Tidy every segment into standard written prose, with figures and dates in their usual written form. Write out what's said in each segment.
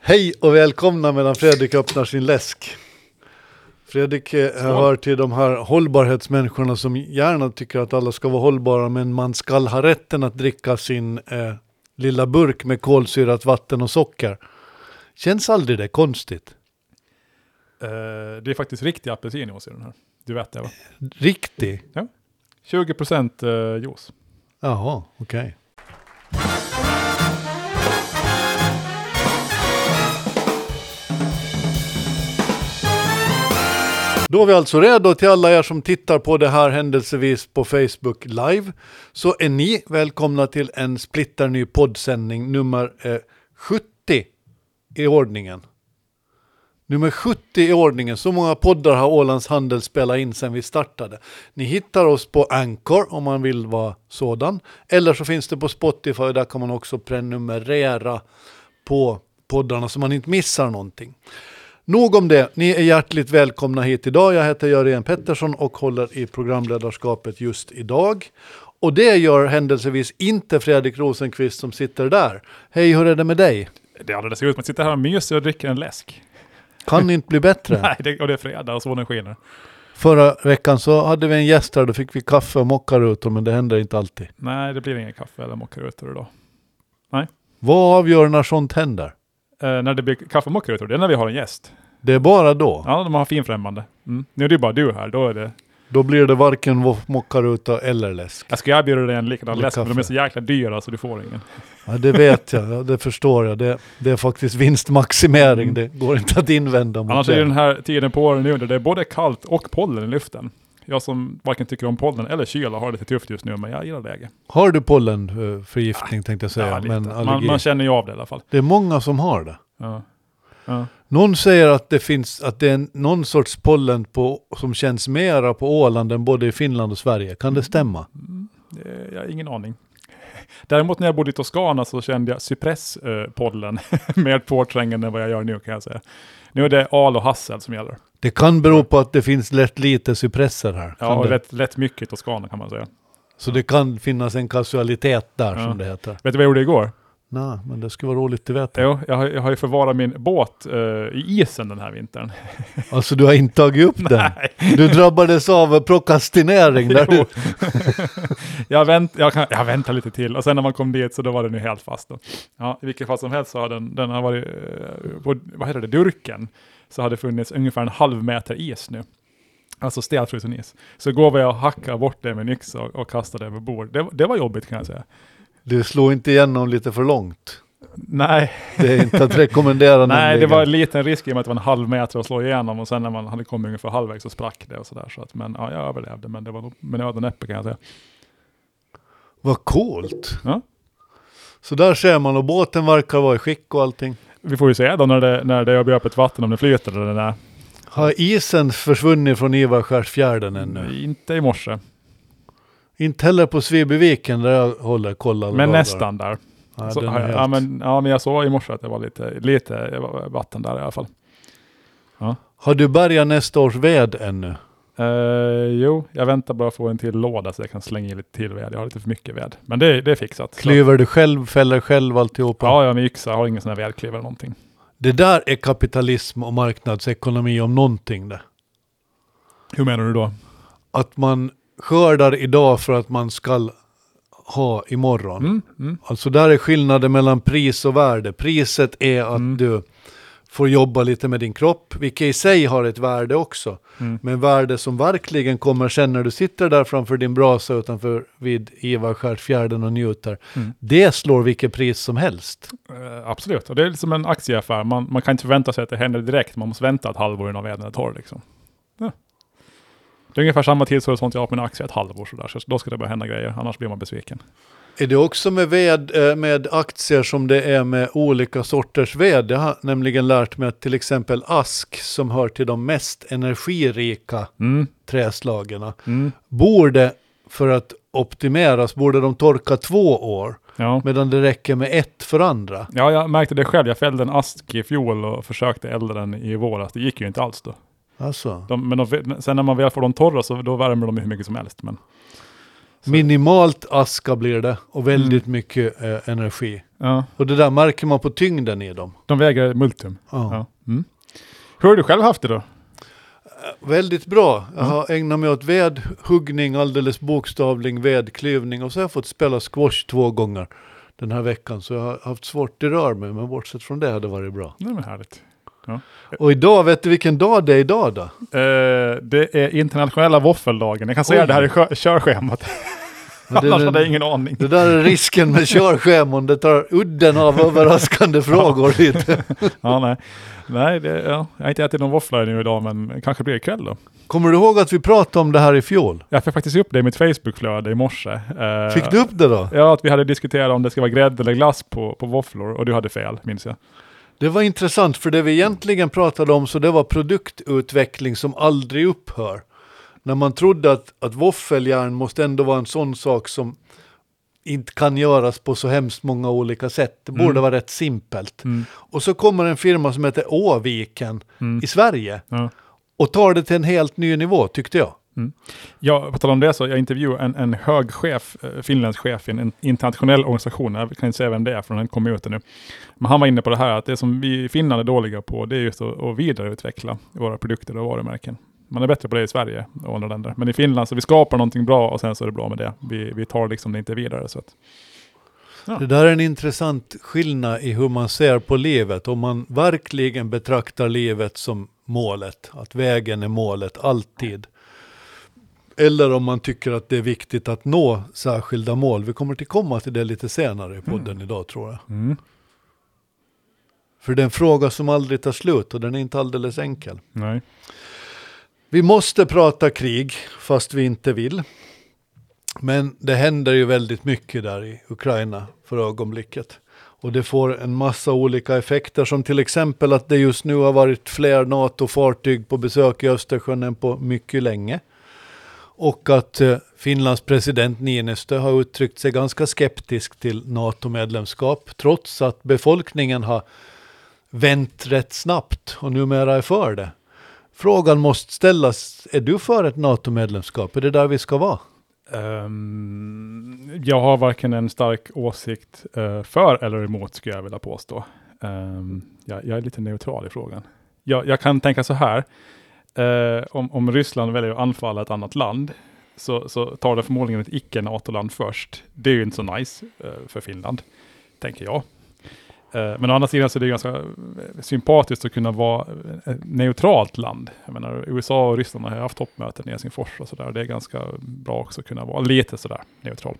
Hej och välkomna medan Fredrik öppnar sin läsk. Fredrik hör till de här hållbarhetsmänniskorna som gärna tycker att alla ska vara hållbara, men man ska ha rätten att dricka sin lilla burk med kolsyrat vatten och socker. Känns aldrig det konstigt? Det är faktiskt riktig apelsinjuice i den här. Du vet det, va? Riktig? Ja. 20% juice. Jaha, okej. Då är vi alltså redo till alla er som tittar på det här händelsevis på Facebook live. Så är ni välkomna till en splitterny poddsändning nummer 70 i ordningen. Nummer 70 i ordningen. Så många poddar har Ålands Handel spelat in sedan vi startade. Ni hittar oss på Anchor om man vill vara sådan. Eller så finns det på Spotify. Där kan man också prenumerera på poddarna så man inte missar någonting. Nog om det. Ni är hjärtligt välkomna hit idag. Jag heter Jörgen Pettersson och håller i programledarskapet just idag. Och det gör händelsevis inte Fredrik Rosenqvist som sitter där. Hej, hur är det med dig? Det är alldeles ut. Man sitter här och myser och dricker en läsk. Kan inte bli bättre. Nej, och det är fredag och solen skiner. Förra veckan så hade vi en gäst här. Då fick vi kaffe och mockarutor, men det händer inte alltid. Nej, det blir ingen kaffe eller mockarutor idag. Nej. Vad avgör när sånt händer? När det blir kaffe och mockarutor, det är när vi har en gäst. Det är bara då? Ja, de har finfrämmande. Nu är det bara du här, då är det... Då blir det varken mockaruta eller läsk. Jag ska erbjuda dig en likadan läsk, men kaffe. de är så jäkla dyra så du får ingen. Ja, det vet jag. Det förstår jag. Det är faktiskt vinstmaximering. Det går inte att invända mot Annars det. är den här tiden på året nu där det är både kallt och pollen i luften. Jag som varken tycker om pollen eller kyla har det lite tufft just nu, men jag gillar läge. Har du pollenförgiftning tänkte jag säga? Ja, men man känner ju av det i alla fall. Det är många som har det. Ja. Ja. Någon säger att det är någon sorts pollen som känns mera på Åland än både i Finland och Sverige. Kan det stämma? Jag har ingen aning. Däremot när jag bodde i Toscana så kände jag cypresspollen mer påträngande än vad jag gör nu, kan jag säga. Nu är det al och hassel som gäller. Det kan bero på att det finns lätt lite cypresser här. Ja, och lätt mycket i Toscana kan man säga. Så det kan finnas en kausalitet där som det heter. Vet du vad jag gjorde igår? Nej, men det skulle vara roligt att veta. Jo, jag har ju förvarat min båt i isen den här vintern. Alltså du har inte tagit upp den? Nej. Du drabbades av prokrastinering där du... jag väntar lite till. Och sen när man kom dit så då var den ju helt fast. Då. Ja, i vilket fall som helst så har den har varit på, vad heter det, Durken. Så har det funnits ungefär en halv meter is nu. Alltså stelfrusen is. Så går jag och hackar bort det med en yxa och kastar det över bord. Det var jobbigt, kan jag säga. Du slår inte igenom lite för långt. Nej. Det är inte att rekommendera. Nej, det var en liten risk i och med att det var en halv meter att slå igenom. Och sen när man hade kommit ungefär halvvägs så sprack det och sådär. Så att, men ja, jag överlevde. Men det var med nöden uppe, kan jag säga. Vad coolt. Ja. Så där ser man, och båten verkar vara i skick och allting. Vi får ju se då när det blir öppet vatten, om det flyter eller den där. Har isen försvunnit från Ivarskärsfjärden ännu? Inte i morse. Inte heller på Svebyviken där jag kollar. Men nästan där. Ja, Så, men jag såg i morse att det var lite vatten där i alla fall. Ja. Har du bärgat nästa års ved ännu? Jo, jag väntar bara få en till låda så jag kan slänga in lite till ved. Jag har lite för mycket ved. Men det är fixat. Klyver du själv, fäller själv alltihopa? Ja, jag med yxa. Jag har ingen sån här vedklyver eller någonting. Det där är kapitalism och marknadsekonomi om någonting det. Hur menar du då? Att man skördar idag för att man ska ha imorgon. Alltså där är skillnaden mellan pris och värde. Priset är att du får jobba lite med din kropp, vilket i sig har ett värde också. Men värde som verkligen kommer sen när du sitter där framför din brasa utanför vid Ivarskärsfjärden och njuter. Det slår vilket pris som helst. Absolut, och det är som en aktieaffär. Man kan inte förvänta sig att det händer direkt. Man måste vänta ett halvår innan veden är torr liksom. Ja. Det är ungefär samma tidshorisont jag har på min aktie, ett halvår sådär. Så då ska det börja hända grejer, annars blir man besviken. Är det också med aktier som det är med olika sorters ved? Jag har nämligen lärt mig att till exempel ask, som hör till de mest energirika träslagerna, borde, för att optimeras, borde de torka 2 år. Ja. Medan det räcker med 1 för andra. Ja, jag märkte det själv. Jag fällde en ask i fjol och försökte elda den i våras. Det gick ju inte alls då. Alltså. Sen när man väl får dem torra så då värmer de hur mycket som helst. Men, minimalt aska blir det och väldigt mycket energi. Ja. Och det där märker man på tyngden i dem. De väger multum. Ja. Ja. Mm. Hur har du själv haft det då? Väldigt bra. Jag har ägnat mig åt vedhuggning, alldeles bokstavlig vedklyvning, och så har jag fått spela squash 2 gånger den här veckan, så jag har haft svårt i rör mig, men bortsett från det har det varit bra. Det är härligt. Ja. Och idag, vet du vilken dag det är idag då? Det är internationella våffeldagen. Jag kan säga det här i körschemat. Annars hade jag ingen aning. Det där är risken med körscheman. Det tar udden av överraskande frågor lite. Ja, nej jag har inte ätit någon våfflor nu idag, men kanske blir det ikväll då. Kommer du ihåg att vi pratade om det här i fjol? Jag fick faktiskt upp det i mitt Facebook-flöde i morse. Fick du upp det då? Ja, att vi hade diskuterat om det ska vara grädde eller glass på våfflor, och du hade fel, minns jag. Det var intressant, för det vi egentligen pratade om, så det var produktutveckling som aldrig upphör. När man trodde att våffeljärn måste ändå vara en sån sak som inte kan göras på så hemskt många olika sätt. Det borde vara rätt simpelt. Och så kommer en firma som heter Åviken i Sverige och tar det till en helt ny nivå, tyckte jag. Ja, på tal om det, så jag intervjuade en hög chef, finländsk chef i en internationell organisation. Jag kan inte säga vem det är, för den kommer ut nu. Men han var inne på det här, att det som vi i Finland är dåliga på, det är just att vidareutveckla våra produkter och varumärken. Man är bättre på det i Sverige och andra länder. Men i Finland så vi skapar någonting bra, och sen så är det bra med det. Vi tar liksom det inte vidare. Så att, ja. Det där är en intressant skillnad i hur man ser på livet. Om man verkligen betraktar livet som målet, att vägen är målet alltid. Eller om man tycker att det är viktigt att nå särskilda mål. Vi kommer att komma till det lite senare i podden idag, tror jag. För det är en fråga som aldrig tar slut, och den är inte alldeles enkel. Nej. Vi måste prata krig fast vi inte vill. Men det händer ju väldigt mycket där i Ukraina för ögonblicket. Och det får en massa olika effekter, som till exempel att det just nu har varit fler NATO-fartyg på besök i Östersjön än på mycket länge. Och att Finlands president Niinistö har uttryckt sig ganska skeptisk till NATO-medlemskap, trots att befolkningen har vänt rätt snabbt och numera är för det. Frågan måste ställas, är du för ett NATO-medlemskap? Är det där vi ska vara? Jag har varken en stark åsikt för eller emot, skulle jag vilja påstå. Jag är lite neutral i frågan. Jag kan tänka så här. Om Ryssland väljer att anfalla ett annat land, så tar det förmodligen ett icke-NATO-land först. Det är ju inte så nice för Finland, tänker jag. Men å andra sidan så är det ganska sympatiskt att kunna vara ett neutralt land. Jag menar, USA och Ryssland har haft toppmöten i Helsingfors och sådär. Det är ganska bra också att kunna vara lite sådär neutral.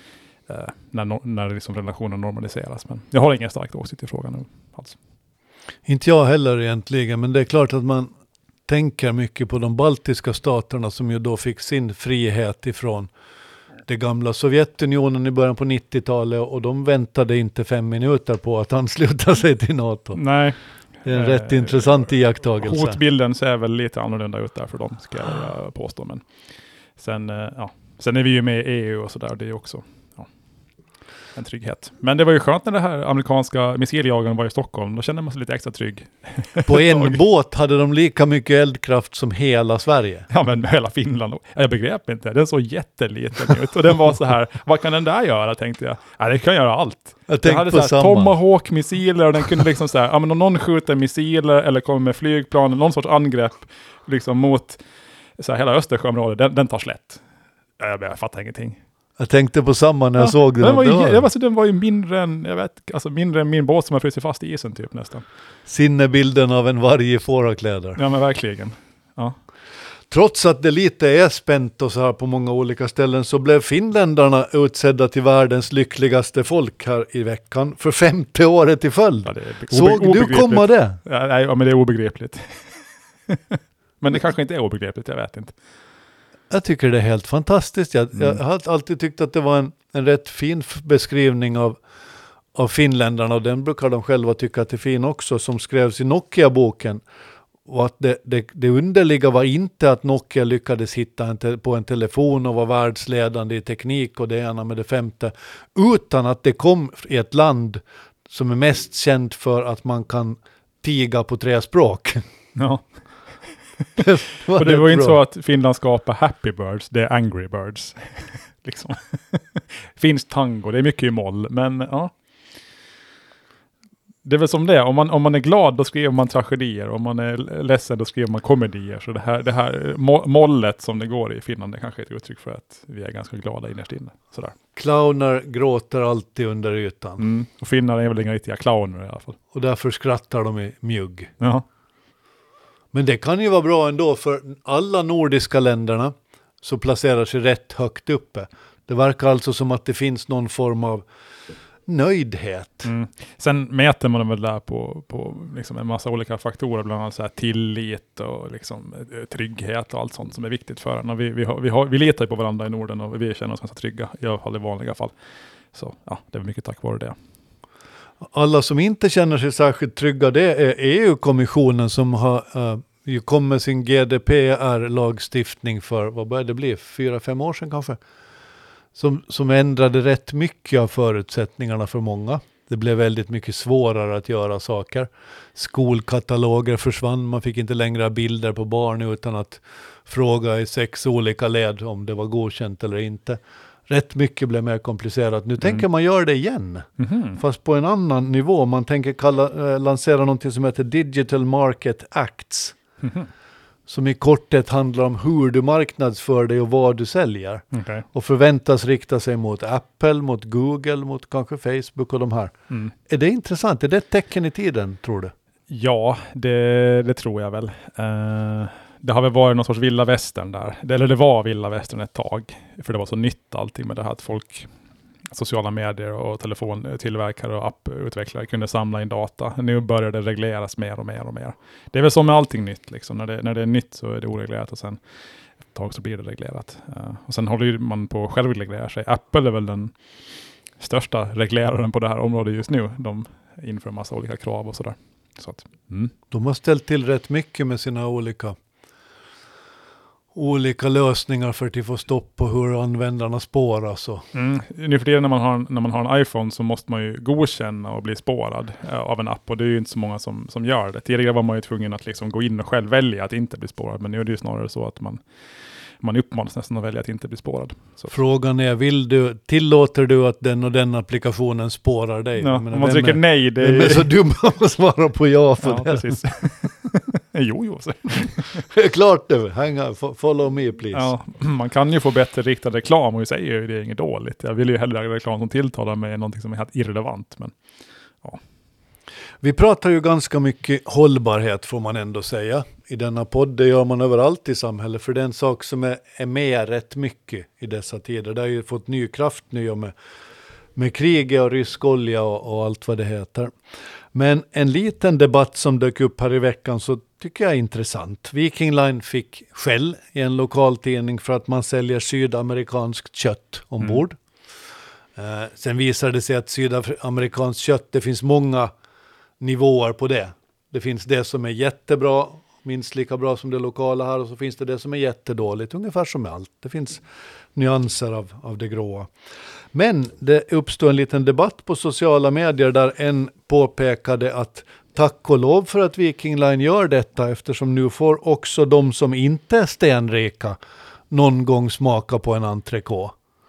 När liksom relationen normaliseras. Men jag har ingen stark åsikt i frågan nu alls. Inte jag heller egentligen, men det är klart att man tänker mycket på de baltiska staterna, som ju då fick sin frihet ifrån det gamla Sovjetunionen i början på 90-talet, och de väntade inte 5 minuter på att ansluta sig till NATO. Nej. Det är en rätt intressant iakttagelse. Hotbilden ser väl lite annorlunda ut där för dem, ska jag påstå. Men sen är vi ju med i EU och sådär, det är ju också en trygghet. Men det var ju skönt när det här amerikanska missiljagen var i Stockholm. Då kände man sig lite extra trygg. På en båt hade de lika mycket eldkraft som hela Sverige. Ja, men hela Finland. Jag begrep inte. Den såg jätteliten ut. Och den var så här, vad kan den där göra, tänkte jag. Ja, det kan göra allt. Jag tänkte hade på så här Tomahawk-missiler, och den kunde liksom så här, om någon skjuter missiler eller kommer med flygplan, någon sorts angrepp liksom mot så här, hela Östersjöområdet, den tar slätt. Jag fattar ingenting. Jag tänkte på samma när jag såg den. Den var ju mindre än, mindre än min båt som har frusit fast i isen typ nästan. Sinnebilden av en varg i fårakläder. Ja, men verkligen. Ja. Trots att det lite är spänt och så här på många olika ställen, så blev finländarna utsedda till världens lyckligaste folk här i veckan för 5:e året i följd. Ja, såg du komma det? Ja, men det är obegripligt. Men det kanske inte är obegripligt, jag vet inte. Jag tycker det är helt fantastiskt. Jag har alltid tyckt att det var en rätt fin beskrivning av finländarna, och den brukar de själva tycka att det är fin också, som skrevs i Nokia-boken. Och att det underliga var inte att Nokia lyckades hitta på en telefon och var världsledande i teknik och det ena med det femte, utan att det kom i ett land som är mest känt för att man kan tiga på 3 språk. Ja. Och det var ju inte så att Finland skapar Happy Birds, det är Angry Birds. Liksom. Finns tango, det är mycket i moll, men ja. Det är väl som det. Om man är glad, då skriver man tragedier. Om man är ledsen, då skriver man komedier. Så det här mollet som det går i Finland, det kanske är ett uttryck för att vi är ganska glada innerst inne. Sådär. Clowner gråter alltid under ytan. Och finnar är väl inga riktiga clowner i alla fall. Och därför skrattar de i mjugg. Ja. Men det kan ju vara bra ändå, för alla nordiska länderna så placerar sig rätt högt uppe. Det verkar alltså som att det finns någon form av nöjdhet. Sen mäter man väl där på liksom en massa olika faktorer, bland annat så här tillit och liksom trygghet och allt sånt som är viktigt för en. Vi litar på varandra i Norden och vi känner oss ganska trygga, i alla fall i vanliga fall. Så ja, det är mycket tack vare det. Alla som inte känner sig särskilt trygga, det är EU-kommissionen som har ju kom med sin GDPR-lagstiftning för, vad började det bli, 4-5 år sedan kanske? Som ändrade rätt mycket av förutsättningarna för många. Det blev väldigt mycket svårare att göra saker. Skolkataloger försvann, man fick inte längre ha bilder på barn utan att fråga i 6 olika led om det var godkänt eller inte. Rätt mycket blev mer komplicerat. Nu tänker man göra det igen. Fast på en annan nivå. Man tänker lansera något som heter Digital Market Acts. Som i korthet handlar om hur du marknadsför dig och vad du säljer. Okay. Och förväntas rikta sig mot Apple, mot Google, mot kanske Facebook och de här. Är det intressant? Är det ett tecken i tiden, tror du? Ja, det tror jag väl. Det har väl varit någon sorts vilda västern där. Eller det var vilda västern ett tag. För det var så nytt allting med det här att folk, sociala medier och telefontillverkare och apputvecklare kunde samla in data. Nu börjar det regleras mer och mer och mer. Det är väl som med allting nytt. Liksom. När det är nytt så är det oreglerat och sen ett tag så blir det reglerat. Och sen håller man på att självreglera sig. Apple är väl den största regleraren på det här området just nu. De inför en massa olika krav och sådär. Så att, De har ställt till rätt mycket med sina olika lösningar för att få stopp på hur användarna spåras. Nu för det när man har en iPhone så måste man ju godkänna och bli spårad av en app, och det är ju inte så många som gör det. Tidigare var man ju tvungen att liksom gå in och själv välja att inte bli spårad, men nu är det ju snarare så att man uppmanas nästan att välja att inte bli spårad. Så. Frågan är, tillåter du att den och den applikationen spårar dig? Ja, om man trycker nej, det är så dumt att svara på ja för det. Precis. Jo. Det är klart det. Hang on, follow me please. Ja, man kan ju få bättre riktad reklam och vi säger ju det är inget dåligt. Jag vill ju hellre reklam som tilltalar med någonting som är helt irrelevant. Men, ja. Vi pratar ju ganska mycket hållbarhet, får man ändå säga. I denna podd, det gör man överallt i samhället. För det är en sak som är med rätt mycket i dessa tider. Det har ju fått ny kraft nu med kriget och rysk olja och allt vad det heter. Men en liten debatt som dök upp här i veckan så tycker jag är intressant. Viking Line fick skäll i en lokaltidning för att man säljer sydamerikanskt kött ombord. Sen visade det sig att sydamerikanskt kött, det finns många nivåer på det. Det finns det som är jättebra, minst lika bra som det lokala här, och så finns det som är jättedåligt, ungefär som med allt. Det finns nyanser av det gråa. Men det uppstod en liten debatt på sociala medier där en påpekade att tack och lov för att Viking Line gör detta, eftersom nu får också de som inte är stenrika någon gång smaka på en entrecote.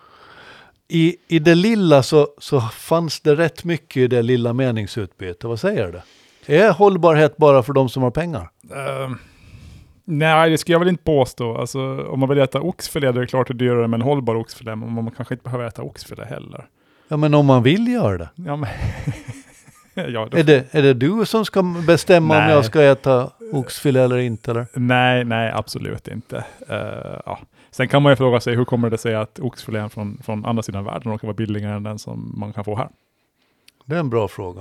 I det lilla så fanns det rätt mycket i det lilla meningsutbytet. Vad säger du? Är hållbarhet bara för de som har pengar? Nej, det ska jag väl inte påstå. Alltså, om man vill äta oxfilé, det är klart att det är dyrare med en hållbar oxfilé, men man kanske inte behöver äta oxfilé heller. Ja, men om man vill göra det. Ja, men ja, är det du som ska bestämma om jag ska äta oxfilé eller inte? Eller? Nej, absolut inte. Ja. Sen kan man ju fråga sig, hur kommer det sig att oxfilén från andra sidan världen råkar vara billigare än den som man kan få här? Det är en bra fråga.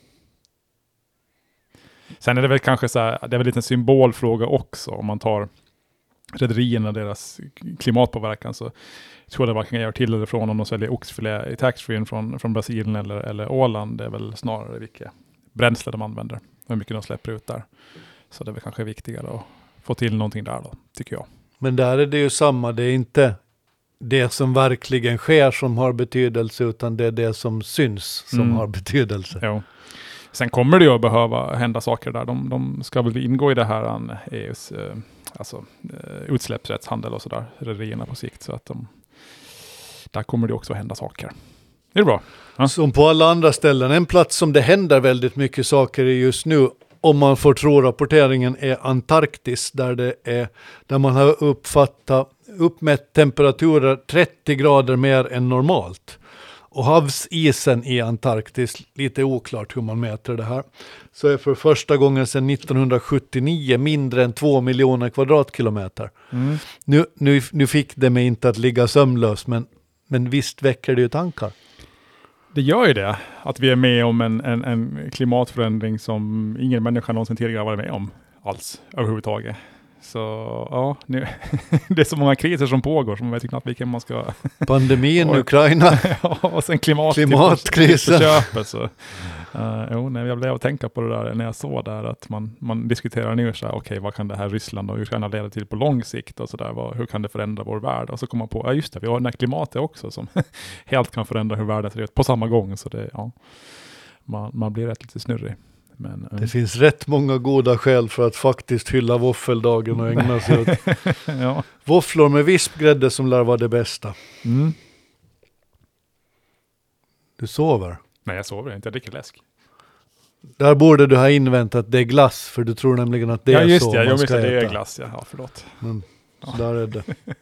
Sen är det väl kanske så här, det är väl lite en symbolfråga också. Om man tar rederierna, deras klimatpåverkan, så tror jag det varken gör till eller från om de säljer oxfilé i taxfree från Brasilien eller Åland. Det är väl snarare vilket bränsle de använder, hur mycket de släpper ut där. Så det är väl kanske viktigare att få till någonting där då, tycker jag. Men där är det ju samma, det är inte det som verkligen sker som har betydelse, utan det är det som syns som har betydelse. Jo. Sen kommer det ju att behöva hända saker där. De ska väl ingå i det här EUs utsläppsrättshandel och sådär, rederierna på sikt. Så att där kommer det också att hända saker. Det är bra. Ja. Som på alla andra ställen. En plats som det händer väldigt mycket saker i just nu, om man får tro rapporteringen, är Antarktis, där man har uppmätt temperaturer 30 grader mer än normalt. Och havsisen i Antarktis, lite oklart hur man mäter det här, så är för första gången sedan 1979 mindre än 2 miljoner kvadratkilometer. Nu fick det mig inte att ligga sömnlös, men visst väcker det ju tankar. Det gör ju det, att vi är med om en klimatförändring som ingen människa någonsin tidigare varit med om alls överhuvudtaget. Så ja, nu, det är så många kriser som pågår som man vet knappt vilken man ska... Pandemin, Ukraina. Ja, och sen klimatkrisen. Jag blev att tänka på det där när jag såg där att man diskuterar nu så här, okej, vad kan det här Ryssland och Ukraina leda till på lång sikt och så där, hur kan det förändra vår värld? Och så kommer man på, ja just det, vi har den här klimatet också som helt kan förändra hur världen ser ut på samma gång, så det, ja, man blir rätt lite snurrig. Men, det finns rätt många goda skäl för att faktiskt hylla våffeldagen och ägna sig åt ja. Våfflor med vispgrädde som lär vara det bästa. Du sover? Nej, jag sover inte. Jag dricker läsk. Där borde du ha inväntat det är glass, för du tror nämligen att det är så. Ja, just det. Jag visste det är glass. Ja, förlåt. Så där är det.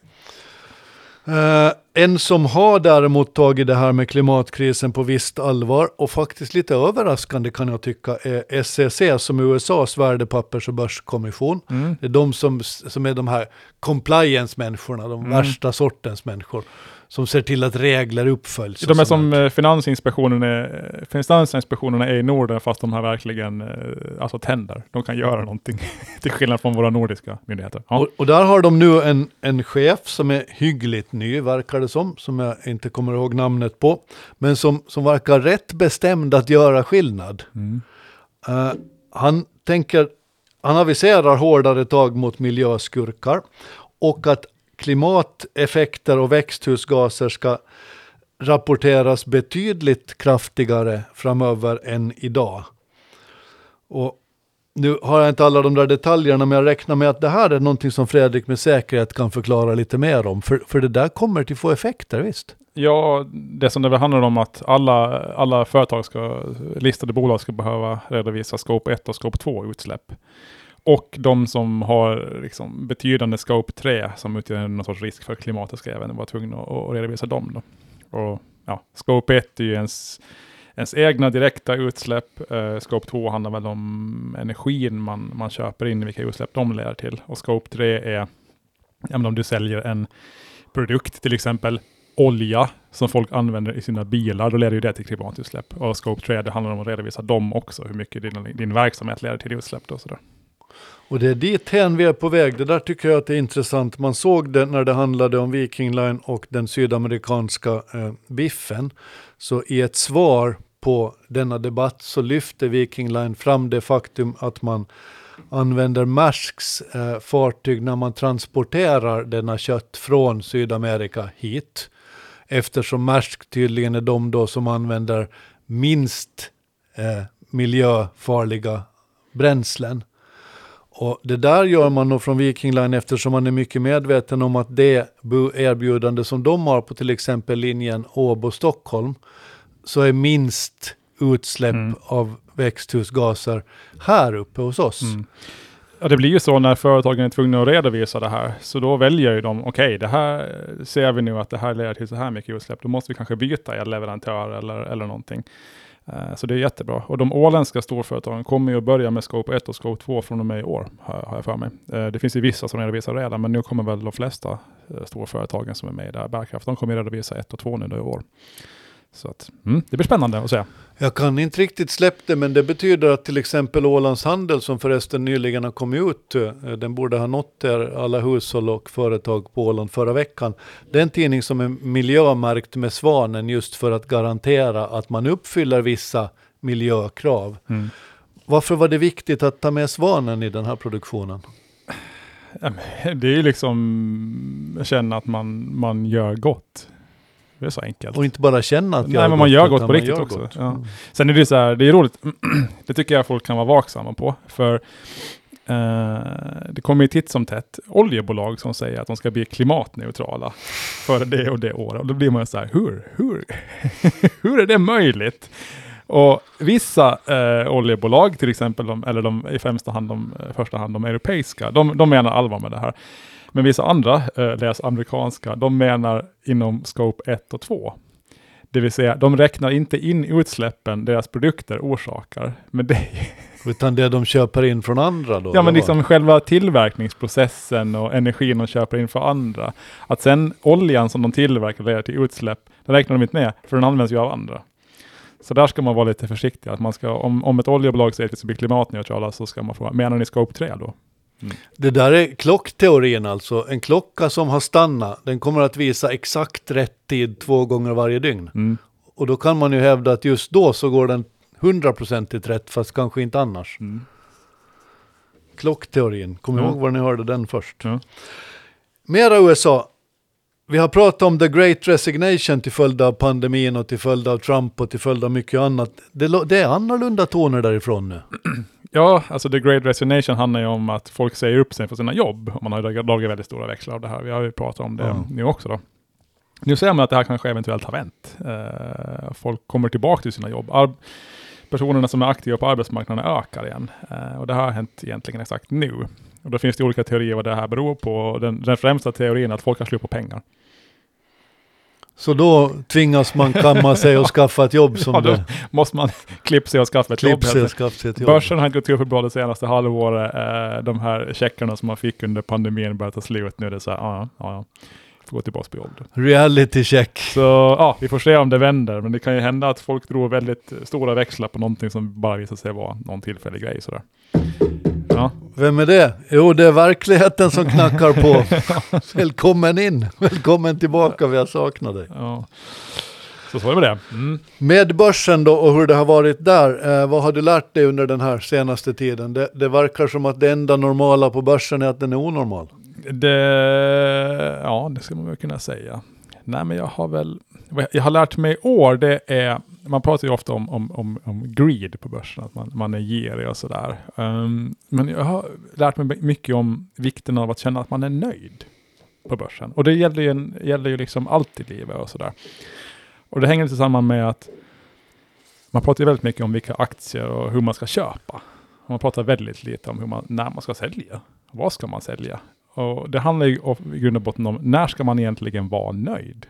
En som har däremot tagit det här med klimatkrisen på visst allvar och faktiskt lite överraskande kan jag tycka är SEC, som USAs värdepappers- och börskommission. Det är de som är de här compliance-människorna, de värsta sortens människor som ser till att regler uppföljs. De är som finansinspektionerna är i Norden, fast de har verkligen tänder. De kan göra någonting till skillnad från våra nordiska myndigheter. Ja. Och där har de nu en chef som är hyggligt ny, verkar det som jag inte kommer ihåg namnet på, men som verkar rätt bestämd att göra skillnad. Han aviserar hårdare tag mot miljöskurkar och att klimateffekter och växthusgaser ska rapporteras betydligt kraftigare framöver än idag. Och nu har jag inte alla de där detaljerna, men jag räknar med att det här är någonting som Fredrik med säkerhet kan förklara lite mer om. För det där kommer till få effekter, visst? Ja, det som det handlar om att alla listade bolag ska behöva redovisa scope 1 och scope 2 utsläpp. Och de som har liksom betydande scope 3 som utgör någon sorts risk för klimatet ska även vara tvungna att redovisa dem då. Och ja, scope 1 är ju ens egna direkta utsläpp. Scope 2 handlar väl om energin man köper in, vilka utsläpp de leder till. Och scope 3 är om du säljer en produkt, till exempel olja som folk använder i sina bilar, då leder ju det till klimatutsläpp. Och scope 3, det handlar om att redovisa dem också, hur mycket din verksamhet leder till utsläpp då, sådär. Och det är dit vi är på väg. Det där tycker jag att det är intressant. Man såg det när det handlade om Viking Line och den sydamerikanska biffen. Så i ett svar på denna debatt så lyfte Viking Line fram det faktum att man använder Maersks fartyg när man transporterar denna kött från Sydamerika hit. Eftersom Maersk tydligen är de då som använder minst miljöfarliga bränslen. Och det där gör man nog från Viking Line eftersom man är mycket medveten om att det erbjudande som de har på till exempel linjen Åbo-Stockholm, så är minst utsläpp av växthusgaser här uppe hos oss. Ja, det blir ju så när företagen är tvungna att redovisa det här. Så då väljer ju de, okej, det här ser vi nu att det här leder till så här mycket utsläpp. Då måste vi kanske byta leverantör eller någonting. Så det är jättebra. Och de åländska storföretagen kommer ju att börja med scope 1 och scope 2 från och med i år, har jag för mig. Det finns ju vissa som redovisar redan, men nu kommer väl de flesta storföretagen som är med i det här Bärkraft, de kommer att redovisa 1 och 2 nu då i år. Så att, det blir spännande att se. Jag kan inte riktigt släppa det, men det betyder att till exempel Ålands Handel, som förresten nyligen har kommit ut, den borde ha nått alla hushåll och företag på Åland förra veckan. Det är en tidning som är miljömärkt med svanen just för att garantera att man uppfyller vissa miljökrav. Varför var det viktigt att ta med svanen i den här produktionen? Det är ju liksom känna att man gör gott. Det är så enkelt. Och inte bara känna att men man gör gott på riktigt också. Ja. Sen är det så här, det är roligt. Det tycker jag folk kan vara vaksamma på. För det kommer ju titt som tätt oljebolag som säger att de ska bli klimatneutrala för det och det året. Och då blir man så här, hur är det möjligt? Och vissa oljebolag, till exempel, de i första hand de europeiska, de menar allvar med det här. Men vissa andra, läs amerikanska, de menar inom scope 1 och 2. Det vill säga, de räknar inte in utsläppen deras produkter orsakar. Men det utan det de köper in från andra då? Ja, men liksom själva tillverkningsprocessen och energin de köper in från andra. Att sen oljan som de tillverkar leder till utsläpp, det räknar de inte med, för den används ju av andra. Så där ska man vara lite försiktig. Att man ska, om ett oljebolag säger att det ska bli klimatneutrala, så ska man få, menar ni scope 3 då? Mm. Det där är klockteorin alltså. En klocka som har stannat, den kommer att visa exakt rätt tid 2 gånger varje dygn. Mm. Och då kan man ju hävda att just då så går den 100% rätt, fast kanske inte annars. Mm. Klockteorin, kommer ihåg var ni hörde den först. Ja. Mera USA. Vi har pratat om the great resignation till följd av pandemin och till följd av Trump och till följd av mycket annat. Det är annorlunda toner därifrån nu. Ja, alltså the great resignation handlar ju om att folk säger upp sig för sina jobb. Och man har ju dragit väldigt stora växlar av det här. Vi har ju pratat om det nu också då. Nu ser man att det här kanske eventuellt har vänt. Folk kommer tillbaka till sina jobb. Personerna som är aktiva på arbetsmarknaden ökar igen. Och det har hänt egentligen exakt nu. Och då finns det olika teorier vad det här beror på. Den främsta teorin är att folk har slut på pengar. Så då tvingas man kamma sig och skaffa ett jobb som då måste man klippa sig och skaffa ett jobb. Börsen har inte gått upp för bra det senaste halvåret. De här checkarna som man fick under pandemin börjar ta slut. Nu är det så här, ja. Får gå tillbaka på jobb. Reality check. Så vi får se om det vänder. Men det kan ju hända att folk drog väldigt stora växlar på någonting som bara visar sig vara någon tillfällig grej. Sådär. Ja. Vem är det? Jo, det är verkligheten som knackar på. Välkommen in. Välkommen tillbaka. Vi har saknat dig. Ja. Så är det. Mm. Med börsen då och hur det har varit där. Vad har du lärt dig under den här senaste tiden? Det verkar som att det enda normala på börsen är att den är onormal. Det ska man väl kunna säga. Nej, men jag har lärt mig i år, det är, man pratar ju ofta om greed på börsen, att man är girig och sådär. Men jag har lärt mig mycket om vikten av att känna att man är nöjd på börsen. Och det gäller ju liksom allt i livet och sådär. Och det hänger lite samman med att man pratar ju väldigt mycket om vilka aktier och hur man ska köpa. Man pratar väldigt lite om när man ska sälja. Vad ska man sälja? Och det handlar ju i grund och botten om när ska man egentligen vara nöjd?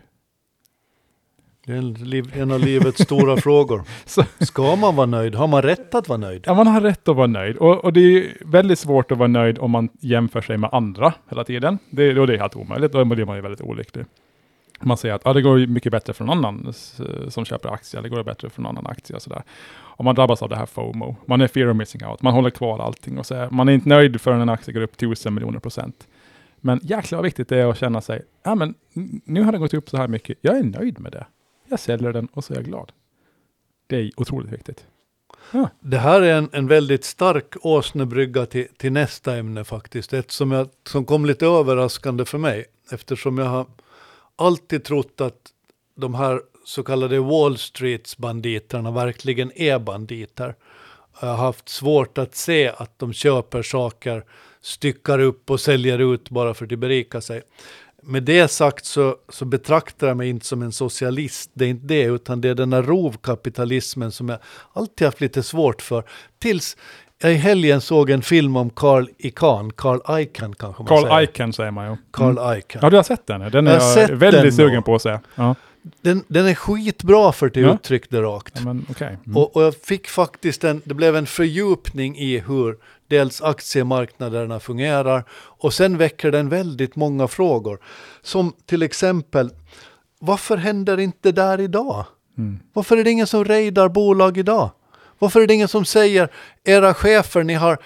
Det är en av livets stora frågor. Ska man vara nöjd? Har man rätt att vara nöjd? Ja, man har rätt att vara nöjd. Och det är väldigt svårt att vara nöjd om man jämför sig med andra hela tiden. Det är helt omöjligt. Då blir man ju väldigt olycklig. Man säger att det går mycket bättre för någon annan som köper aktier. Det går bättre för någon annan aktie och sådär. Och man drabbas av det här FOMO. Man är fear of missing out. Man håller kvar allting. Och så man är inte nöjd förrän en aktie går upp 1000 miljoner %. Men jäkla viktigt är att känna sig, men nu har den gått upp så här mycket. Jag är nöjd med det. Jag säljer den och så är jag glad. Det är otroligt viktigt. Ja. Det här är en väldigt stark åsnebrygga till nästa ämne faktiskt. Ett som kom lite överraskande för mig. Eftersom jag har alltid trott att de här så kallade Wall Streets banditerna verkligen är banditer. Jag har haft svårt att se att de köper saker, styckar upp och säljer ut bara för att berika sig. Med det sagt så betraktar jag mig inte som en socialist. Det är inte det, utan det är den här rovkapitalismen som jag alltid haft lite svårt för. Tills jag i helgen såg en film om Carl Icahn kanske man säger. Carl Icahn säger man ju. Carl Icahn. Ja, du har sett den. Den är jag väldigt sugen på att se. Ja. Den är skitbra för att uttrycka det rakt. Ja, men, okay. Och jag fick faktiskt det blev en fördjupning i hur dels aktiemarknaderna fungerar och sen väcker den väldigt många frågor. Som till exempel, varför händer inte där idag? Varför är det ingen som raidar bolag idag? Varför är det ingen som säger, era chefer, ni har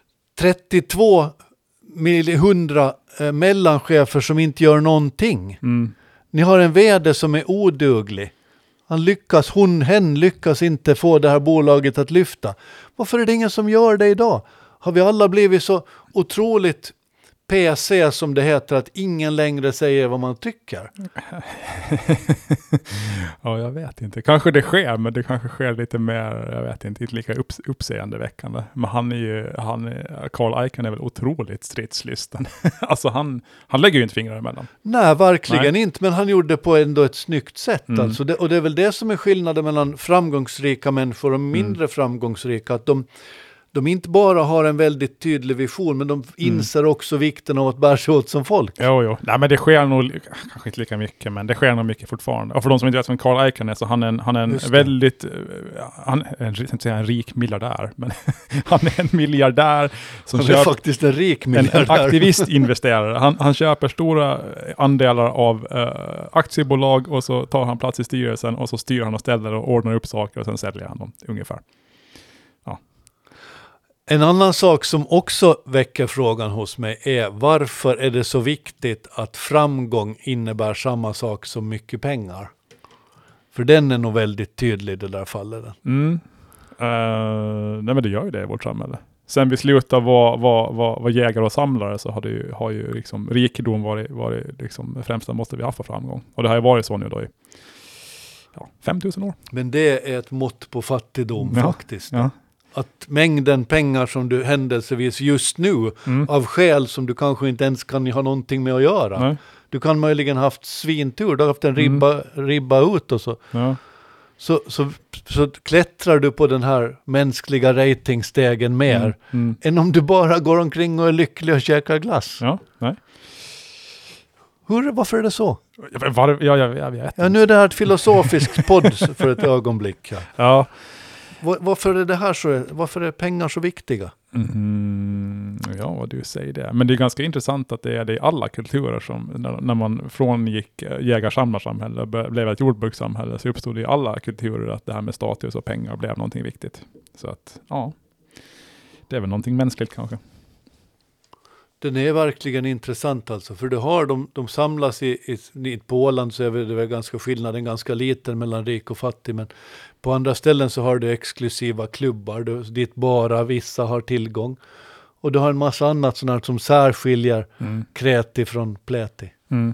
32 100 mellanchefer som inte gör någonting. Ni har en vd som är oduglig. Hen lyckas inte få det här bolaget att lyfta. Varför är det ingen som gör det idag? Har vi alla blivit så otroligt PC som det heter, att ingen längre säger vad man tycker? Ja, jag vet inte. Kanske det sker, men det kanske sker lite mer, jag vet inte lika uppseendeväckande. Men Carl Icahn är väl otroligt stridslysten. Alltså han lägger ju inte fingrar emellan. Nej, verkligen inte, men han gjorde det på ändå ett snyggt sätt. Alltså. Och det är väl det som är skillnaden mellan framgångsrika människor och mindre framgångsrika, att de inte bara har en väldigt tydlig vision, men de inser också vikten av att bära sig åt som folk. Jo. Nej, men det sker nog, kanske inte lika mycket, men det sker nog mycket fortfarande. Och för de som inte vet vem Carl Icahn är, så han är en väldigt, jag ska inte säga en rik miljardär, men han är en miljardär som han är faktiskt en rik miljardär. En aktivistinvesterare. Han köper stora andelar av aktiebolag och så tar han plats i styrelsen och så styr han och ställer och ordnar upp saker och sen säljer han dem ungefär. En annan sak som också väcker frågan hos mig är: varför är det så viktigt att framgång innebär samma sak som mycket pengar? För den är nog väldigt tydlig i det där fallet. Nej, men det gör ju det i vårt samhälle. Sen vi slutade vara jägare och samlare så har ju liksom rikedom varit liksom det främsta måste vi ha för framgång. Och det har ju varit så nu då i 5000 år. Men det är ett mått på fattigdom faktiskt. Ja. Att mängden pengar som du händelsevis just nu, av skäl som du kanske inte ens kan ha någonting med att göra. Nej. Du kan möjligen haft svintur, du har haft en ribba ut och så. Ja. Så klättrar du på den här mänskliga ratingstegen mer än om du bara går omkring och är lycklig och käkar glass. Ja, nej. Varför är det så? Jag vet. Ja, nu är det här ett filosofiskt podd för ett ögonblick. Ja. Varför är det här varför är pengar så viktiga? Ja, vad du säger det. Men det är ganska intressant att det är det i alla kulturer som när man frångick jägar-samlarsamhälle och blev ett jordbrukssamhälle, så uppstod det i alla kulturer att det här med status och pengar blev någonting viktigt. Så att, ja, det är väl någonting mänskligt kanske. Den är verkligen intressant alltså, för du har de samlas på Åland, så är det väl ganska skillnaden ganska liten mellan rik och fattig, men på andra ställen så har du exklusiva klubbar dit bara vissa har tillgång, och du har en massa annat sånt som särskiljer kreti från pleti.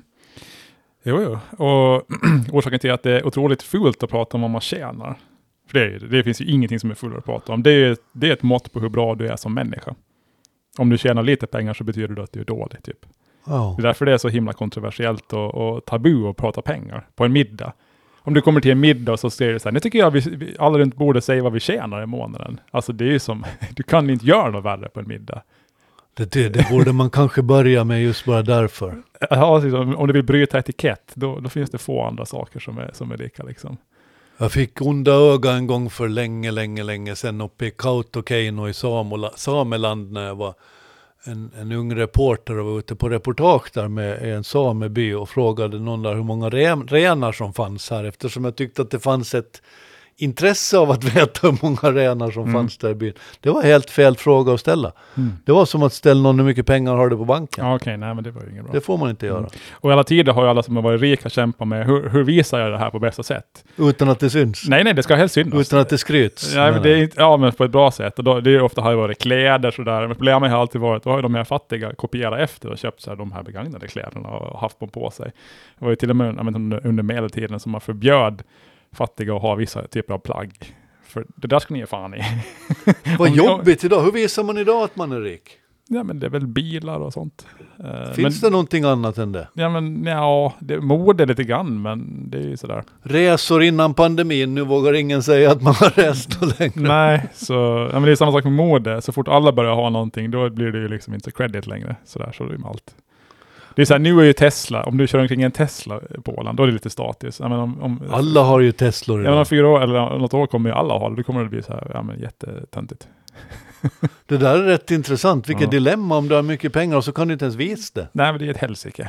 Jo. Och orsaken till att det är otroligt fult att prata om vad man tjänar, för det finns ju ingenting som är fullt att prata om. Det är ett mått på hur bra du är som människa. Om du tjänar lite pengar så betyder det att du är dålig typ. Oh. Det är därför det är så himla kontroversiellt och tabu att prata pengar på en middag. Om du kommer till en middag och så säger du så här: nu tycker jag vi alla runt borde säga vad vi tjänar i månaden. Alltså det är ju som, du kan inte göra något värre på en middag. Det borde man kanske börja med just bara därför. Ja, om du vill bryta etikett, då finns det få andra saker som är lika liksom. Jag fick onda ögon en gång för länge sedan uppe i Kautokeino i Sameland, när jag var en ung reporter och var ute på reportage där med en sameby och frågade någon där hur många renar som fanns här, eftersom jag tyckte att det fanns ett intresse av att veta hur många renar som fanns där i byn. Det var helt fel fråga att ställa. Det var som att ställa någon hur mycket pengar har du på banken. Ja, okej, nej men det var ju inget bra. Det får man inte göra. Och i alla tider har ju alla som har varit rika kämpat med hur visar jag det här på bästa sätt? Utan att det syns? Nej, det ska helst synas. Utan att det skryts? Nej, men det är inte, men på ett bra sätt. Och då, det är ofta har ju varit kläder sådär. Men problemet har alltid varit, då har ju de här fattiga kopierat efter och köpt så här, de här begagnade kläderna och haft dem på sig. Det var ju till och med under medeltiden som man förbjöd fattiga att ha vissa typer av plagg. För det där ska ni ge fan i. Vad jobbigt idag. Hur visar man idag att man är rik? Ja, men det är väl bilar och sånt. Finns det någonting annat än det? Ja, men det är mode lite grann, men det är ju sådär. Resor innan pandemin, nu vågar ingen säga att man har rest längre. Nej, så men det är samma sak med mode. Så fort alla börjar ha någonting, då blir det ju liksom inte credit längre. Så är det med allt. Det är så här, nu är ju Tesla, om du kör omkring en Tesla på Åland, då är det lite status. Jag menar, alla har ju Teslor idag. Ja, men om 4 år eller något år kommer ju alla ha det. Då kommer det bli så här, jättetöntigt. Det där är rätt intressant. Vilket dilemma om du har mycket pengar och så kan du inte ens visa det. Nej, men det är ett helsike.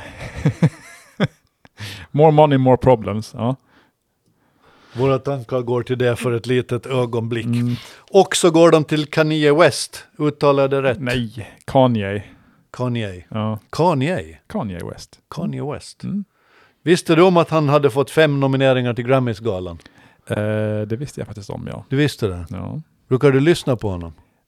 More money, more problems. Ja. Våra tankar går till det för ett litet ögonblick. Och så går de till Kanye West. Uttalade rätt? Nej, Kanye. Ja. Kanye West. Kanye West. Visste du om att han hade fått 5 nomineringar till Grammys-galan? Det visste jag faktiskt om, ja. Du visste det? Ja. Brukar du lyssna på honom?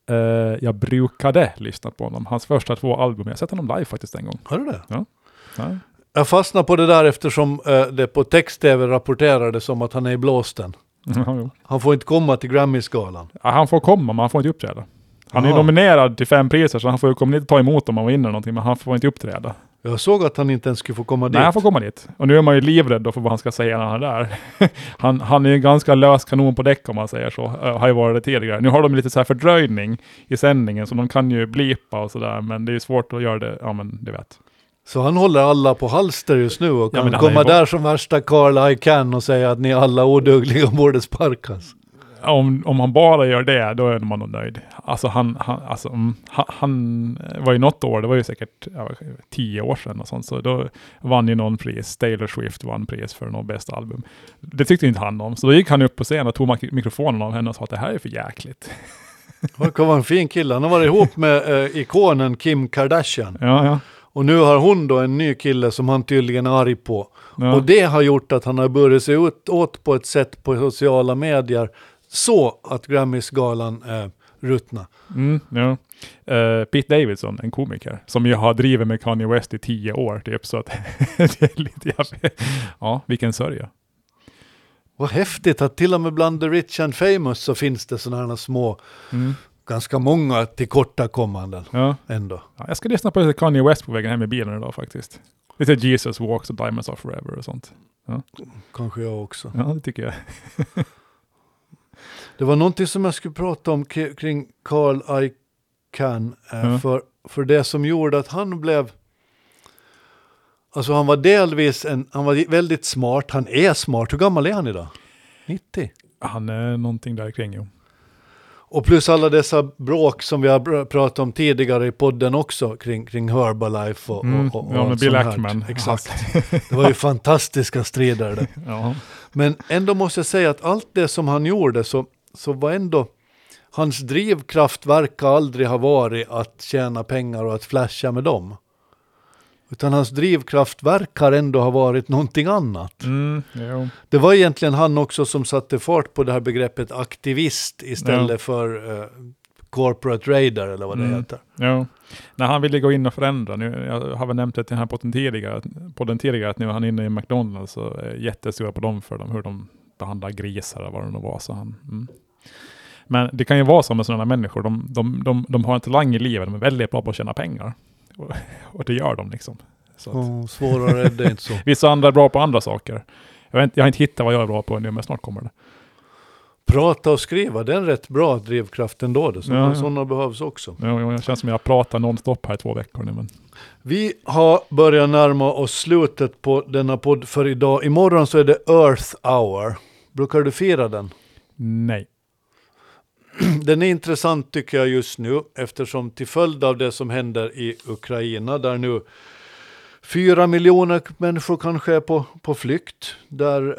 Jag brukade lyssna på honom. Hans första 2 album. Jag har sett honom live faktiskt en gång. Har du det? Ja. Jag fastnar på det där eftersom det på text-tv rapporterades som att han är i blåsten. Han får inte komma till Grammy-skalan. Ja, han får komma, men han får inte uppträda. Han är nominerad till 5 priser, så han får ju komma dit och ta emot om han vinner någonting, men han får inte uppträda. Jag såg att han inte ens skulle få komma dit. Nej, han får komma dit. Och nu är man ju livrädd då för vad han ska säga när han är där. han är ju ganska lös kanon på däck om man säger så. Har ju varit det tidigare. Nu har de lite så här fördröjning i sändningen, så de kan ju blipa och sådär, men det är svårt att göra det, ja men det vet. Så han håller alla på halster just nu och kan komma där som värsta Carl I can och säga att ni alla odugliga och borde sparkas. Om han bara gör det, då är man nog nöjd. Alltså han var ju något år, det var ju säkert 10 år sedan och sånt, så då vann ju någon pris. Taylor Swift vann pris för något bästa album. Det tyckte inte han om, så då gick han upp på scen och tog mikrofonen av henne och sa att det här är för jäkligt. Han kan vara en fin kille. Han har varit ihop med ikonen Kim Kardashian. Ja. Och nu har hon då en ny kille som han tydligen är arg på. Ja. Och det har gjort att han har börjat se åt på ett sätt på sociala medier så att Grammy-galan ruttnar. Ja. Pete Davidson, en komiker, som ju har drivit med Kanye West i 10 år typ, så att det är lite jävligt. Ja, vilken sörja. Vad häftigt att till och med bland the rich and famous så finns det sådana här små, ganska många tillkortakommanden ändå. Ja, jag ska lyssna på Kanye West på vägen hem i bilen idag faktiskt. Lite Jesus Walks och Diamonds Are Forever och sånt. Ja. Kanske jag också. Ja, det tycker jag. Det var någonting som jag skulle prata om kring Carl I can. För det som gjorde att han blev... Alltså han var han var väldigt smart. Han är smart. Hur gammal är han idag? 90? Han är någonting där kring, jo. Och plus alla dessa bråk som vi har pratat om tidigare i podden också kring Herbalife och med Bill Ackman. Exakt. Det var ju fantastiska strider det. Ja. Men ändå måste jag säga att allt det som han gjorde så var ändå hans drivkraft verkar aldrig ha varit att tjäna pengar och att flasha med dem. Utan hans drivkraft verkar ändå ha varit någonting annat. Det var egentligen han också som satte fart på det här begreppet aktivist istället för corporate raider eller vad det heter. Ja. När han ville gå in och förändra, nu, jag har väl nämnt det till den här podden tidigare att nu är han inne i McDonalds och är jättestora på dem för dem, hur de behandlar grisar eller vad det nu var. Så Men det kan ju vara så med sådana människor, de har en talang i livet, de är väldigt bra på att tjäna pengar. Och det gör de liksom. Så svårare är det inte så. Vissa andra är bra på andra saker. Jag har inte hittat vad jag är bra på nu, men snart kommer det. Prata och skriva, det är en rätt bra drivkraft ändå. Sådana behövs också. Ja, jag känns som jag pratar nonstop här i 2 veckor nu. Men... Vi har börjat närma oss slutet på denna podd för idag. Imorgon så är det Earth Hour. Brukar du fira den? Nej. Den är intressant tycker jag just nu eftersom till följd av det som händer i Ukraina där nu 4 miljoner människor kanske är på flykt, där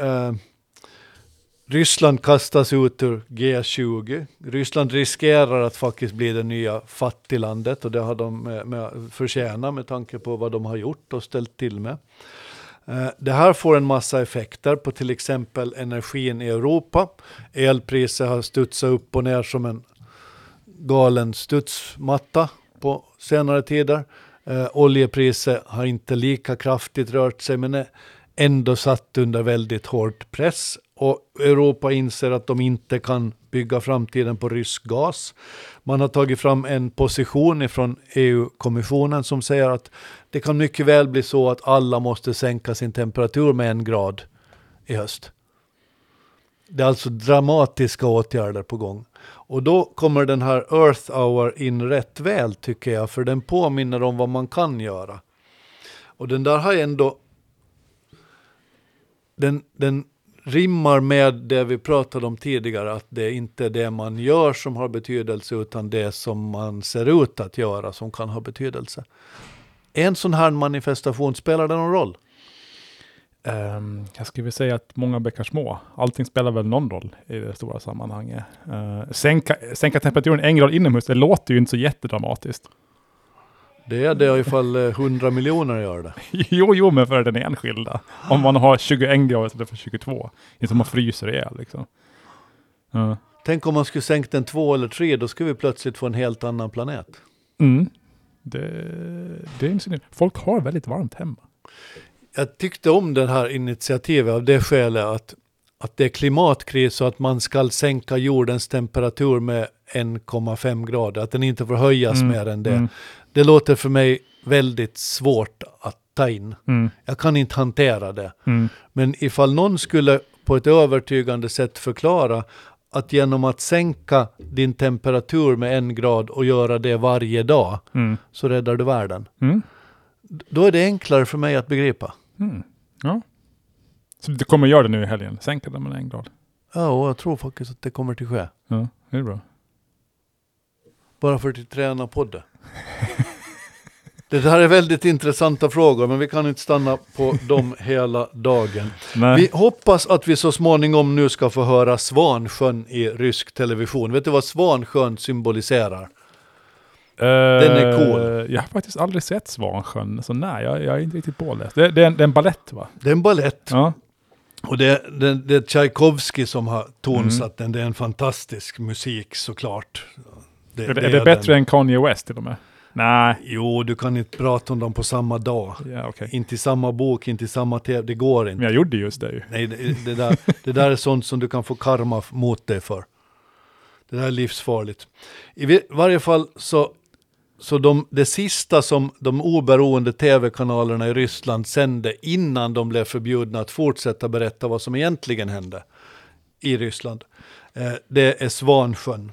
Ryssland kastas ut ur G20. Ryssland riskerar att faktiskt bli det nya fattiglandet och det har de förtjänat med tanke på vad de har gjort och ställt till med. Det här får en massa effekter på till exempel energin i Europa. Elpriser har studsat upp och ner som en galen studsmatta på senare tider. Oljepriser har inte lika kraftigt rört sig men är ändå satt under väldigt hård press. Och Europa inser att de inte kan bygga framtiden på rysk gas. Man har tagit fram en position ifrån EU-kommissionen som säger att det kan mycket väl bli så att alla måste sänka sin temperatur med 1 grad i höst. Det är alltså dramatiska åtgärder på gång. Och då kommer den här Earth Hour in rätt väl tycker jag, för den påminner om vad man kan göra. Och den där har ändå... Den rimmar med det vi pratade om tidigare, att det är inte det man gör som har betydelse utan det som man ser ut att göra som kan ha betydelse. En sån här manifestation, spelar det någon roll? Jag skulle säga att många bäckar små. Allting spelar väl någon roll i det stora sammanhanget. Sänka temperaturen 1 grad inomhus, det låter ju inte så jättedramatiskt. Det är det ifall 100 miljoner gör det. Jo, men för den enskilda. Om man har 21 grader istället för 22. Inte som man fryser ihjäl liksom. Tänk om man skulle sänkt den 2 eller 3, då skulle vi plötsligt få en helt annan planet. Det är inte. Folk har väldigt varmt hemma. Jag tyckte om det här initiativet av det skälet att det är klimatkris och att man ska sänka jordens temperatur med 1,5 grader. Att den inte får höjas mer än det. Det låter för mig väldigt svårt att ta in. Jag kan inte hantera det. Men ifall någon skulle på ett övertygande sätt förklara att genom att sänka din temperatur med 1 grad och göra det varje dag så räddar du världen. Då är det enklare för mig att begripa. Ja. Så du kommer göra det nu i helgen? Sänka den med 1 grad? Ja, och jag tror faktiskt att det kommer till ske. Ja, det är bra. Bara för att träna på det. Det här är väldigt intressanta frågor, men vi kan inte stanna på dem hela dagen. Nej. Vi hoppas att vi så småningom nu ska få höra Svansjön i rysk television. Vet du vad Svansjön symboliserar? Den är cool. Jag har faktiskt aldrig sett Svansjön, så nej, jag är inte riktigt påläst. Det är en ballett, va? Det är en ballett. Ja. Och det är Tchaikovsky som har tonsatt den. Det är en fantastisk musik såklart. Är det bättre än Kanye West till och med? Nej. Jo, du kan inte prata om dem på samma dag. Ja, okay. Inte i samma bok, inte i samma tv. Det går inte. Men jag gjorde just det ju. Nej, det där är sånt som du kan få karma mot dig för. Det där är livsfarligt. I varje fall så det sista som de oberoende tv-kanalerna i Ryssland sände innan de blev förbjudna att fortsätta berätta vad som egentligen hände i Ryssland, det är Svansjön.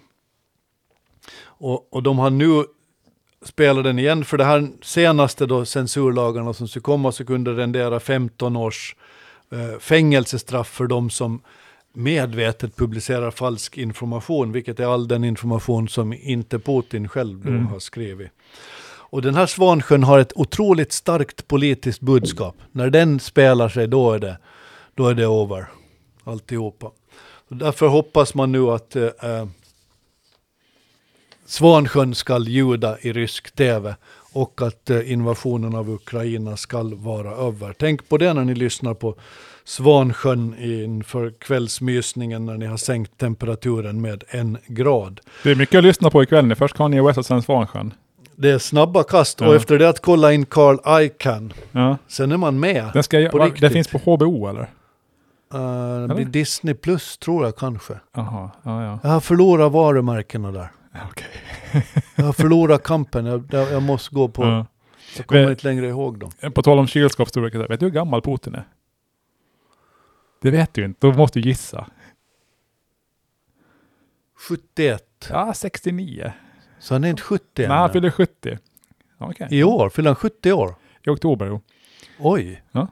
Och de har nu spelat den igen, för det här senaste då censurlagarna som skulle komma så kunde rendera 15 års fängelsestraff för de som medvetet publicerar falsk information, vilket är all den information som inte Putin själv då har skrivit. Och den här Svansjön har ett otroligt starkt politiskt budskap. När den spelar sig, då är det over. Alltihopa. Och därför hoppas man nu att Svansjön ska ljuda i rysk tv och att invasionen av Ukraina ska vara över. Tänk på det när ni lyssnar på Svansjön inför kvällsmysningen när ni har sänkt temperaturen med 1 grad. Det är mycket att lyssna på ikväll nu. Först Kanye West och sen Svansjön. Det är snabba kast och efter det att kolla in Carl Icahn. Ja. Sen är man med. Det finns på HBO eller? Det blir Disney Plus tror jag kanske. Aha, ja. Jag har förlorat varumärkena där. Okay. Jag har förlorat kampen. Jag måste gå på... Jag kommer inte längre ihåg dem. På tal om kylskåpsstorlek. Vet du hur gammal Putin är? Det vet du inte. Då måste du gissa. 71. Ja, 69. Så han är inte 70 än? Nej, han fyller 70. Okay. I år? Fyller han 70 år? I oktober, jo. Oj. Ja.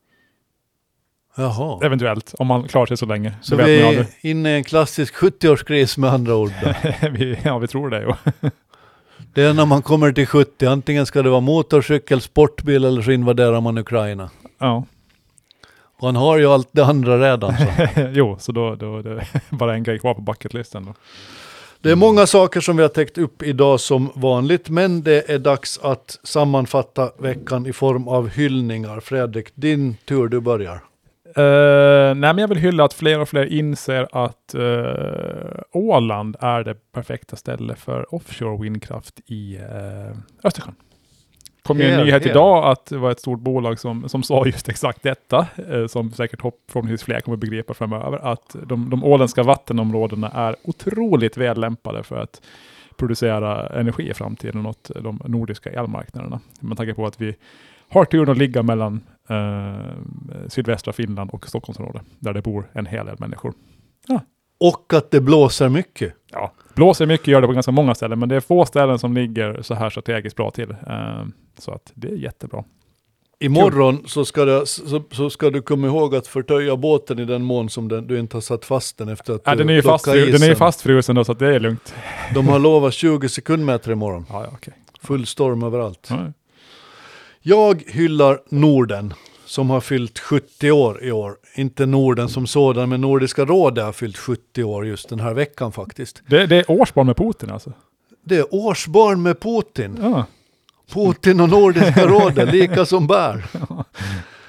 Jaha. Eventuellt, om man klarar sig så länge. Så vi är inne i en klassisk 70-årskris med andra ord. vi tror det, jo. Det är när man kommer till 70. Antingen ska det vara motorcykel, sportbil eller så invaderar man Ukraina. Ja. Och han har ju allt det andra redan. Så. Jo, så då är det bara en grej kvar på bucketlisten då. Det är många saker som vi har täckt upp idag som vanligt, men det är dags att sammanfatta veckan i form av hyllningar. Fredrik, din tur, du börjar. Nej, men jag vill hylla att fler och fler inser att Åland är det perfekta stället för offshore vindkraft i Östersjön. Kom ju en nyhet idag att det var ett stort bolag som sa just exakt detta, som säkert förhoppningsvis fler kommer begripa framöver, att de åländska vattenområdena är otroligt väl lämpade för att producera energi i framtiden åt de nordiska elmarknaderna. Man tänker på att vi har turen att ligga mellan sydvästra Finland och Stockholmsområdet, där det bor en hel del människor. Ja. Och att det blåser mycket. Ja, blåser mycket, gör det på ganska många ställen, men det är få ställen som ligger så här strategiskt bra till. Så att det är jättebra. Imorgon så ska du komma ihåg att förtöja båten i den mån som du inte har satt fast den efter att den är ju fastfrusen då, så att det är lugnt. De har lovat 20 sekundmeter imorgon. Ja, okay. Full storm överallt. Ja. Jag hyllar Norden som har fyllt 70 år i år. Inte Norden som sådan, men Nordiska rådet har fyllt 70 år just den här veckan faktiskt. Det är årsbarn med Putin alltså? Det är årsbarn med Putin. Ja. Putin och Nordiska rådet, lika som bär.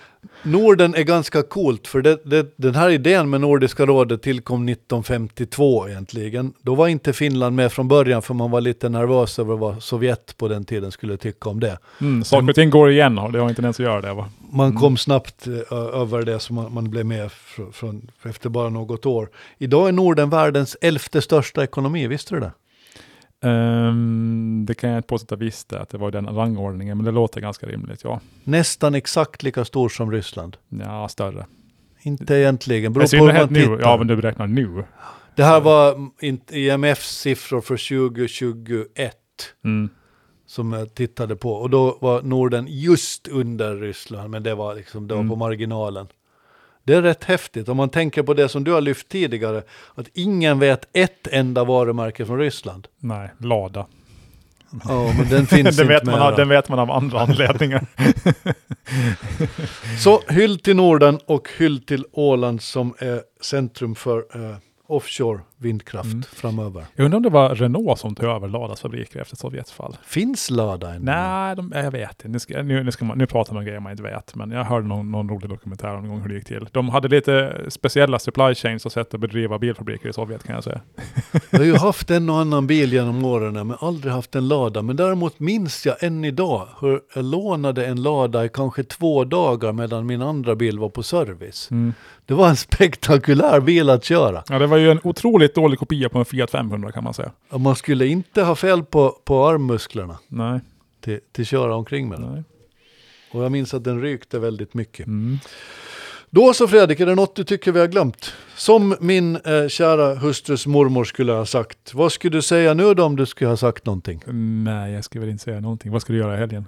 Norden är ganska coolt, för den här idén med Nordiska rådet tillkom 1952 egentligen. Då var inte Finland med från början, för man var lite nervös över vad Sovjet på den tiden skulle tycka om det. Saker och ting går igen, och det har inte ens att göra det, va? Man kom snabbt över det, så man blev med efter bara något år. Idag är Norden världens 11:e största ekonomi, visste du det? Det kan jag inte påstå att jag visste, att det var den rangordningen, men det låter ganska rimligt, ja. Nästan exakt lika stor som Ryssland. Ja, större. Inte egentligen, beror på hur man tittar. Ja, men du beräknar nu. Det här var IMFs siffror för 2021 som jag tittade på. Och då var Norden just under Ryssland, men det var på marginalen. Det är rätt häftigt om man tänker på det som du har lyft tidigare, att ingen vet ett enda varumärke från Ryssland. Nej, Lada. Ja, men den finns den inte med. Den vet man av andra anledningar. Så hyll till Norden och hyll till Åland som är centrum för offshore vindkraft framöver. Jag undrar om det var Renault som tog över Ladas fabriker efter Sovjets fall. Finns Lada än? Nej, jag vet inte. Nu pratar man om grejer man inte vet, men jag hörde någon rolig dokumentär om hur det gick till. De hade lite speciella supply chains och sätt att bedriva bilfabriker i Sovjet, kan jag säga. Jag har ju haft en och annan bil genom åren, men aldrig haft en Lada. Men däremot minns jag än idag hur jag lånade en Lada i kanske 2 dagar medan min andra bil var på service. Det var en spektakulär bil att köra. Ja, det var ju en otroligt dålig kopia på en Fiat 500, kan man säga. Och man skulle inte ha fel på armmusklerna. Nej. Till köra omkring med den. Nej. Och jag minns att den rykte väldigt mycket. Då så, Fredrik, är det något du tycker vi har glömt? Som min kära hustrus mormor skulle ha sagt. Vad skulle du säga nu då om du skulle ha sagt någonting? Nej, jag skulle väl inte säga någonting. Vad ska du göra i helgen?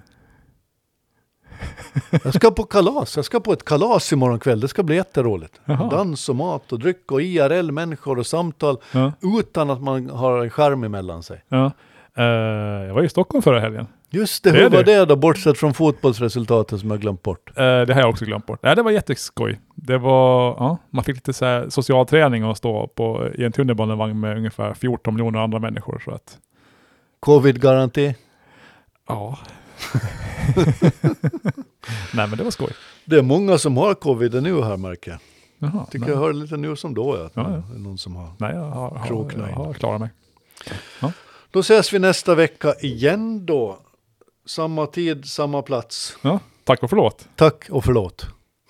Jag ska på kalas. Jag ska på ett kalas imorgon kväll. Det ska bli jätteroligt. Jaha. Dans och mat och dryck och IRL-människor och samtal utan att man har en skärm emellan sig. Ja. Jag var i Stockholm förra helgen. Just det, hur var det då, bortsett från fotbollsresultatet som jag glömt bort? Det har jag också glömt bort. Nej, det var jätteskoj. Det var, man fick lite så här social träning och stå i en tunnelbanevagn med ungefär 14 miljoner andra människor. Så att... Covid-garanti? Ja. Nej, men det var skoj. Det är många som har covid nu här, märker jag. Jaha, tycker jag hör lite nu som då. Ja. Det är någon som har jag har klarat mig. Ja. Då ses vi nästa vecka igen då. Samma tid, samma plats. Ja, tack och förlåt. Tack och förlåt.